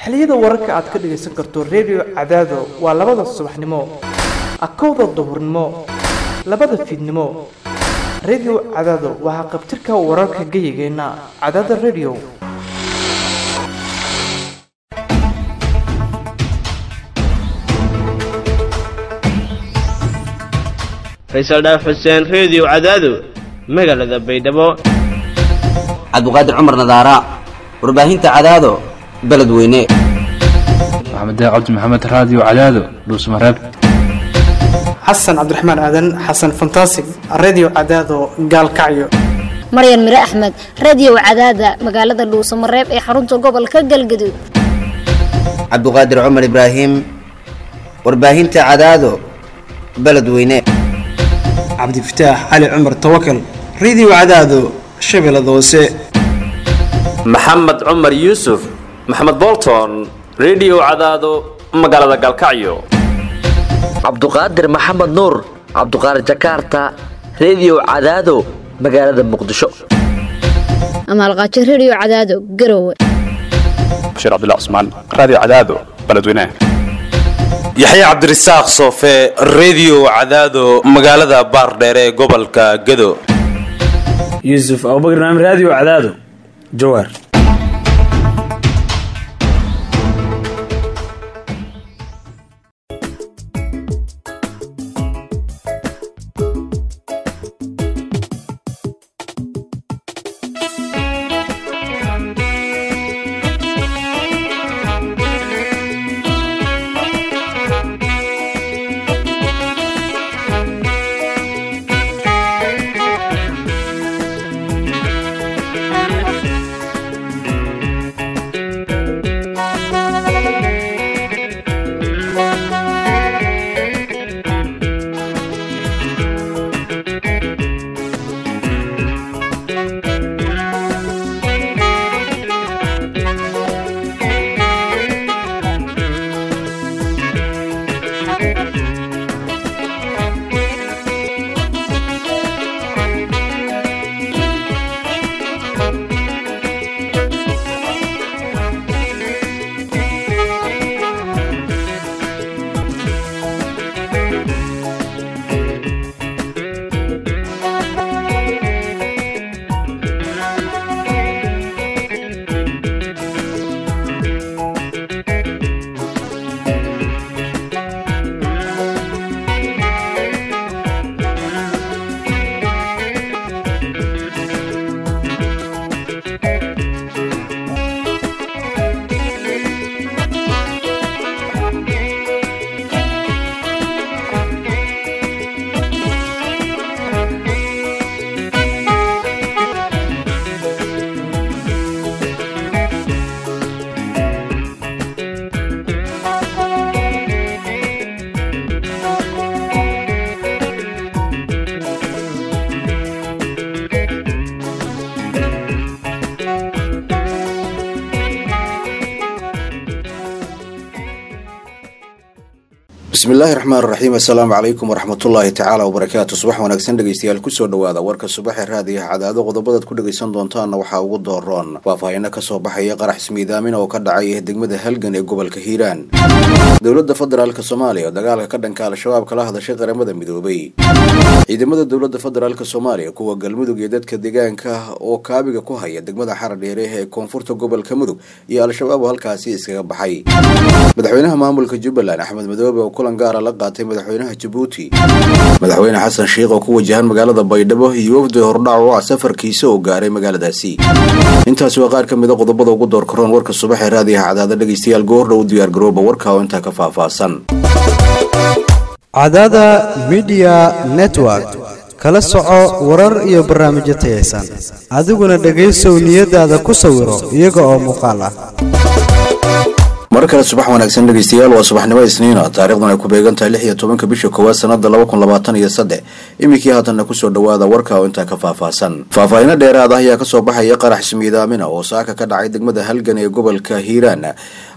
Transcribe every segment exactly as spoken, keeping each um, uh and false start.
xilliyada wararka aad ka dhageysan karto radio Cadaado waa labada subaxnimo akowda duhurnimo labada fiidnimo radio Cadaado waxa qabtirka wararka gayigeena Cadaado radio Faisal Dhaaf Xuseen Radio Cadaado magaalada Baydhabo Cabduqaadir Cumar Nadaara warbaahinta Cadaado beledweyne Maxamed Cabdi Maxamed Radio Cadaado Dhuusmareeb Xasan Cabdiraxmaan Aadan Xasan Fantastic Radio Cadaado Gaalkacyo Maryan Mire Axmed Radio Cadaado magaalada Dhuusmareeb ee xarunta gobolka Galgaduud Cabduqaadir Cumar Ibraahim warbaahinta Cadaado beledweyne Cabdi Fataax Ali Cumar Tawakkal Radio Cadaado Shabeellada Hoose Maxamed Cumar Yuusuf Maxamed Bolton Radio Cadaado magaalada Galkacyo Cabduqaadir Maxamed Nuur Cabduqaadir Jakarta Radio Cadaado magaalada Muqdisho Amal Qaaci Radio Cadaado Garowe Bashir Abdullah Usman Radio Cadaado beledweyne Yaxya Cabdirasaaq Soofe Radio Cadaado magaalada Baardheere ee gobolka Gado Yusuf Abubakar Naam Radio Cadaado Jowhar Bismillahir Rahmanir Rahiim Assalamu alaykum wa rahmatullahi ta'ala wa barakatuh subax wanaagsan dhageystayaal ku soo dhawaada warka subaxee raadiyaha Cadaado qodobada ku dhageysan doontaan waxa ugu dooron faahfaahin ka soo baxaya qarax ismiidaamin oo ka dhacay degmada Halgan ee gobolka Hiiraan dawladda federaalka Soomaaliya dagaalka ka dhanka al-shabaab kala hadashay qaramada midoobay ciidamada dawladda federaalka Soomaaliya kuwa galmudug iyo dadka deegaanka oo kaabiga ku haya degmada Xaradheere ee koonfurta gobolka Mudug iyo al-shabaab halkaasi iskaga baxay madaxweynaha maamulka Jubbaland Axmed Madoobe oo kulan gaar ah la qaatay madaxweynaha Djibouti madaxweyne Xasan Sheekh oo ku wajahan magaalada Baydhabo iyo wafdi hordhac oo safarkiisa oo gaaray magaaladaasi intaas waa qaar ka mid ah qodobada ugu door karoon warka subaxee raadiyaha Cadaado dhageystayaal goor dhow diyaar garooba warka oo inta ka faahfaahsan Cadaado Media Network kala soco warar iyo barnaamijyo tayeysan adiguna dhageyso niyadaada ku sawiro iyaga oo muuqaal ah markale subax wanaagsan dhageystayaal waa subaxnimo Isniina taariikhduna ku beegan tahay lix iyo tobanka bisha koowaad sanada laba kun labaatan iyo saddex imikii haatan ku soo dhawaada warka oo inta ka faahfaahsan faahfaahin dheeraad ah ayaa ka soo baxaya qarax ismiidaamin oo saaka ka dhacay degmada Halgan ee gobolka Hiiraan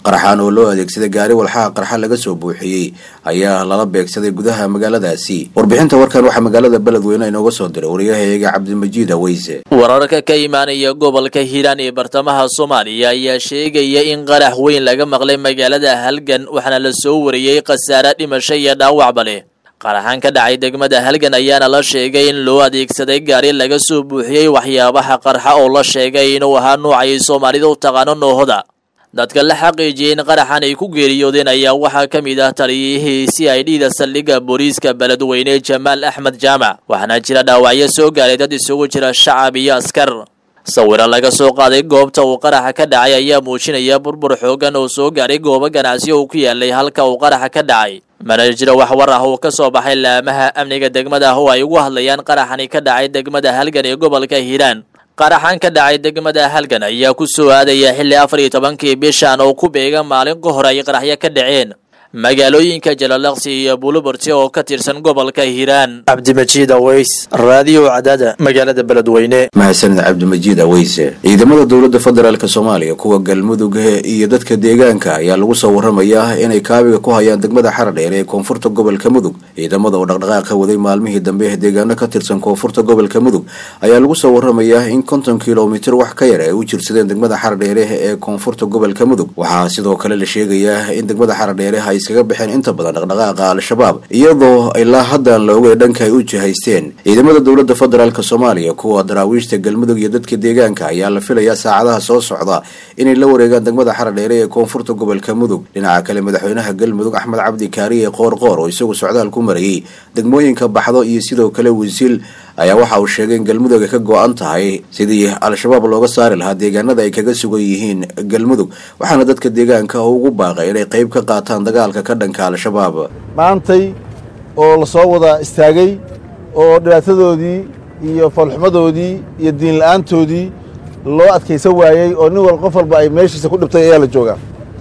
qaraxaan oo loo adeegsaday gaari walxaha qarxa laga soo buuxiyey ayaa lala beegsaday gudaha magaaladaasi. warbixinta warkan waxaa magaalada beledweyne inooga soo diray wariyahayaga cabdimajiid aweyse. wararka ka imaanaya gobolka hiiraan ee bartamaha soomaaliya ayaa sheegaya in qarax weyn laga maqlay magaalada halgan waxaana la soo wariyey khasaare dhimasho iyo dhaawacba leh. qaraxan ka dhacay degmada halgan ayaana la sheegay in loo adeegsaday gaari laga soo buuxiyey waxyaabaha qarxa oo la sheegay inuu ahaa noocay Soomaalidu u taqaano noohoda. dadka la xaqiijiyay in qaraxan ay ku geeriyoodeen ayaa waxaa ka mid ah taliyihii C I D da saldhigga booliiska beledweyne Jamaal Axmed Jaamac waxaana jira dhaawacyo soo gaaray dad isugu jira shacab iyo askar. sawirro laga soo qaaday goobta uu qaraxa ka dhacay ayaa muujinaya burbur xoogan oo soo gaaray goobo ganacsi oo ku yaalay halka uu qaraxa ka dhacay. mana jiro wax war ah oo ka soo baxay laamaha amniga degmada oo ay ugu hadlayaan qaraxani ka dhacay degmada halgan ee gobolka hiiraan. qaraxan ka dhacay degmada halgan ayaa ku soo aadaya xilli afar iyo tobankii bishan oo ku beegan maalin ka hor ay qaraxyo ka dhaceen magaalooyinka Jalalaqsi iyo Buluburti oo ka tirsan gobolka Hiiraan. Cabdimajiid Aweys, Radio Cadaada, magaalada Beledweyne. mahadsanid Cabdimajiid Aweys. ciidamada dowladda federaalka Soomaaliya kuwa galmudug iyo dadka deegaanka ayaa lagu soo waramayaa inay kaabiga ku hayaan degmada Xaradheer ee koonfurta gobolka Mudug. ciidamada oo dhaqdhaqaaqa waday maalmihii dambe ee deegaano ka tirsan koonfurta gobolka Mudug ayaa lagu soo waramayaa in konton kiiloomitir wax ka yar ay u jirsadeen degmada Xaradheer ee koonfurta gobolka Mudug. waxaa sidoo kale la sheegayaa in degmada Xaradheer ay iskaga bixeen inta badan dhaqdhaqaaqa al-shabaab iyadoo ilaa hadda la ogeey dhanka ay u jihaysteen. ciidamada dowladda federaalka Soomaaliya kuwa daraawiishta galmudug iyo dadka deegaanka ayaa la filayaa saacadaha soo socda inay la wareegaan degmada Xaradheer ee koonfurta gobolka Mudug. dhinaca kale madaxweynaha galmudug Axmed Cabdi Kaariye Qoorqoor oo isagu socdaal ku marayay degmooyinka Baxdo iyo sidoo kale Wisil ayaa waxa uu sheegay in galmudug ka go'an tahay sidii al-shabaab looga saari lahaa deegaanada ay kaga sugan yihiin galmudug waxaana dadka deegaanka ugu baaqay inay qayb ka qaataan dagaalka ka dhanka al-shabaab. maantay oo la soo wada istaagay oo dhibaatadoodii iyo falxumadoodii iyo diin la'aantoodii loo adkaysan waayey oo nin wal qof walba ay meeshiisa ku dhibtay ayaa la joogaa.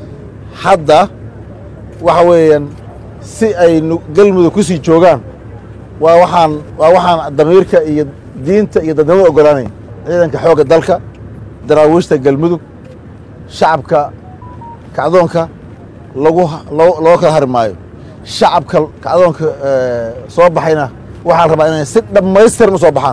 hadda waxa weeyaan si ay galmudug ku sii joogaan waa waxaan waa waxaan damiirka iyo diinta iyo dadnimada ogolaanay. ciidanka xoogga dalka daraawiishta galmudug shacabka kacdoonka lagu loo kala hari maayo. shacabka kacdoonka soo baxayna waxaa la rabaa inay si dhammaystiran u soo baxaan.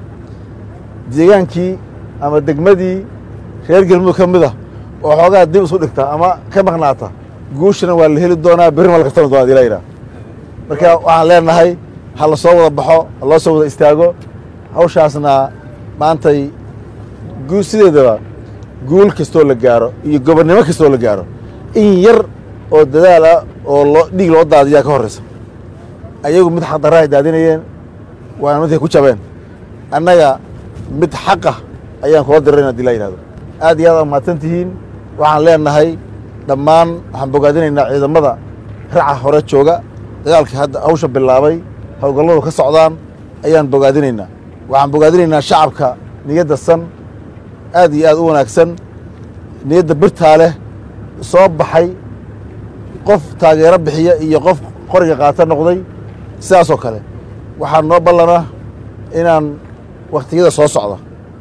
deegaankii ama degmadii reer galmudug ka mid ah oo xoogaa dib isu dhigta ama ka maqnaata guushana waa la heli doonaa berrina waa la kartami doonaa hadii la yidhaha. marka waxaan leenahay ha la soo wada baxo ha loo soo wada istaago hawshaasna maantay guul sideedaba guul kastoo la gaaro iyo gobonnimo kastoo la gaaro in yar oo dadaal ah oo loo dhiig loo daadiyaa ka horraysa. ayagu mid xaqdarra ay daadinayeen waana midkay ku jabeen. annaga mid xaqa ayaan kula dirayna hadii la yidhahdo. aad iyo aad aa mahadsan tihiin. waxaan leenahay dhammaan waxaan bogaadinaynaa ciidamada raca hore jooga dagaalka hadda hawsha bilaabay howlgalladu ka socdaan ayaan bogaadinaynaa. waxaan bogaadinaynaa shacabka niyadda san aad iyo aad u wanaagsan niyadda birtaa leh soo baxay qof taageero bixiya iyo qof qoriga qaata noqday. sidaasoo kale waxaa noo ballana inaan wakhtiyada soo socda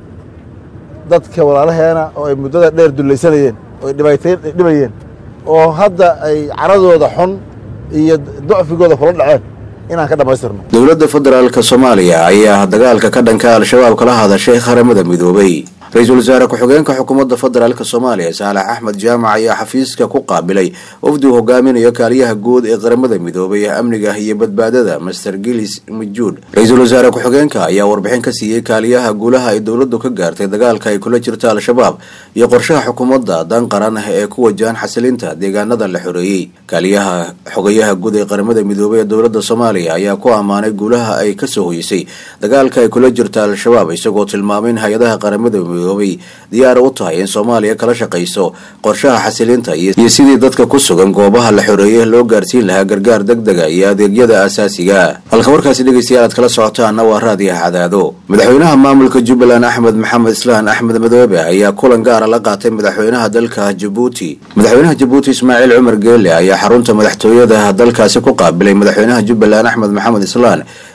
dadka walaalaheena oo ay muddada dheer dullaysanayeen oo ay dhibaytayn dhibayeen oo hadda ay caradooda xun iyo docfigooda kula dhaceen inaan ka dhamaystirno. dowladda federaalka Soomaaliya ayaa dagaalka ka dhanka al-shabaab kala hadashay qaramada midoobay. ra-iisul wasaare ku-xigeenka xukuumadda federaalka Soomaaliya Saalax Axmed Jaamac ayaa xafiiska ku qaabilay wafdi hogaaminaya kaaliyaha guud ee qaramada midoobay ee amniga iyo badbaadada Master Gilis Mujud. ra-iisul wasaare ku-xigeenka ayaa warbixin ka siiyay kaaliyaha guulaha ay dowladdu ka gaartay dagaalka ay kula jirto al-shabaab iyo qorshaha xukuumadda dan qaran ee ku wajahan xasilinta deegaanada la xoreeyay. kaaliyaha xogayaha guud ee qaramada midoobay ee dowladda Soomaaliya ayaa ku amaanay guulaha ay ka soo hoysay dagaalka ay kula jirto al-shabaab isagoo tilmaamay in hay'adaha qaramada diyaar u tahay in Soomaaliya kala shaqeyso qorshaha xasilinta iyo sidii dadka ku sugan goobaha la xoreeyay loo gaarsiin lahaa gargaar degdeg ah iyo adeegyada aasaasiga ah. halka warkaasi dhageystayaal aad kala socotaan waa raadiyaha Cadaado. madaxweynaha maamulka Jubbaland Axmed Maxamed Islaan Axmed Madoobe ayaa kulan gaar ah la qaatay madaxweynaha dalka Djibouti. madaxweynaha Djibouti Ismaaciil Cumar Geelle ayaa xarunta madaxtooyada dalkaasi ku qaabilay madaxweynaha Jubbaland Axmed Maxamed Islaan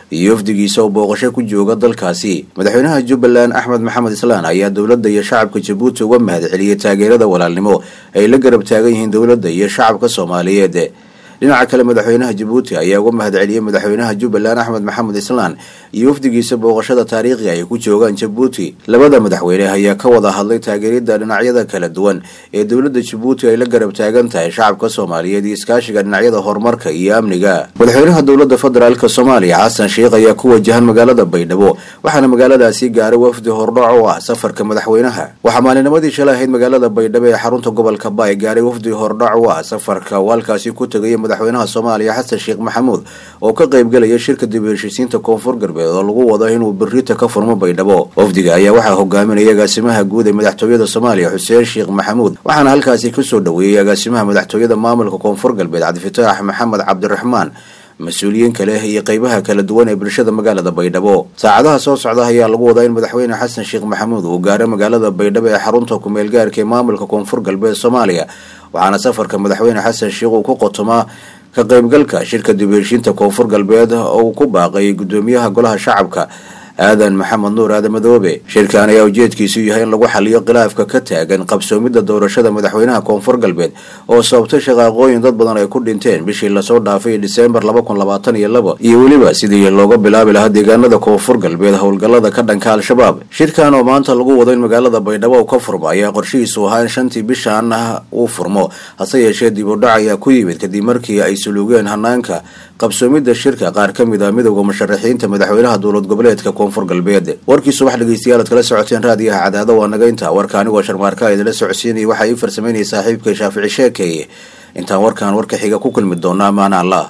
iyo wafdigiisa oo booqasho ku jooga dalkaasi. madaxweynaha Jubbaland Axmed Maxamed Islaan ayaa dowladda iyo shacabka Jabuuti uga mahadceliyay taageerada walaalnimo ay la garab taagan yihiin dowladda iyo shacabka Soomaaliyeed. dhinaca kale madaxweynaha Jabuuti ayaa uga mahadceliyay madaxweynaha Jubbaland Axmed Maxamed Islaan iyo wafdigiisa booqashada taariikhiga ay ku joogaan Jabuuti. labada madaxweyne ayaa ka wada hadlay taageerida dhinacyada kala duwan ee dowladda Jabuuti ay la garab taagan tahay shacabka Soomaaliyeed iyo iskaashiga dhinacyada horumarka iyo amniga. madaxweynaha dowladda federaalka Soomaaliya Xasan Sheikh ayaa ku wajahan magaalada Baydhabo waxaana magaaladaasi gaaray wafdi hordhac oo ah safarka madaxweynaha. waxaa maalinimadii shalay ahayd magaalada Baydhabo ee xarunta gobolka Baay gaaray wafdi hordhac oo ah safarka walkaasi ku tagay madaxweynaha Soomaaliya Xasan Sheikh Maxamuud oo ka qayb galaya shirka dib u heshiisiinta Koonfur Galbeed oo lagu wado inuu berrito ka furmo Baydhabo. wafdiga ayaa waxaa hogaaminaya agaasimaha guud ee madaxtooyada Soomaaliya Xuseen Sheikh Maxamuud waxaana halkaasi ku soo dhaweeyay agaasimaha madaxtooyada maamulka Koonfur Galbeed Cabdifataax Maxamed Cabdiraxmaan mas-uuliyiin kale iyo qaybaha kala duwan ee bulshada magaalada Baydhabo. saacadaha soo socda ayaa lagu wadaa in madaxweyne Xasan Sheikh Maxamuud uu gaaro magaalada Baydhabo ee xarunta ku meel gaarka ee maamulka Koonfur Galbeed Soomaaliya waxaana safarka madaxweyne Xasan Sheikh uu ku qotomaa ka qaybgalka shirka dib u heshiisiinta Koonfur Galbeed oo uu ku baaqay gudoomiyaha golaha shacabka aadan maxamed nuur aadan madoobe. shirkan ayaa ujeedkiisu yahay in lagu xaliyo khilaafka ka taagan qabsoomidda doorashada madaxweynaha Koonfur Galbeed oo sababtay shaqaaqooyin dad badan ay ku dhinteen bishii la soo dhaafay December laba kun labaatan iyo laba iyo weliba sidii looga bilaabi lahaa deegaanada Koonfur Galbeed howlgallada ka dhanka Al-Shabaab. shirkan oo maanta lagu wado in magaalada Baydhabo ka furmo ayaa qorshihiisu ahaa in shantii bishan uu furmo hase yeeshee dib u dhac ayaa ku yimid kadib markii ay sulugeen hanaanka qabsoomidda shirka qaar ka mid ah midowga musharaxiinta madaxweynaha dowlad goboleedka Koonfur Galbeed. warkii subax dhageystayaal kala socoteen raadiyaha Cadaado waa naga inta warka aniga Sharmaarka idin socodsiinay waxa ay farsameynaysaa saaxiibka Shaafici Sheekay. intaan warkaan warka xiga ku kulmi doonaa maana Allah.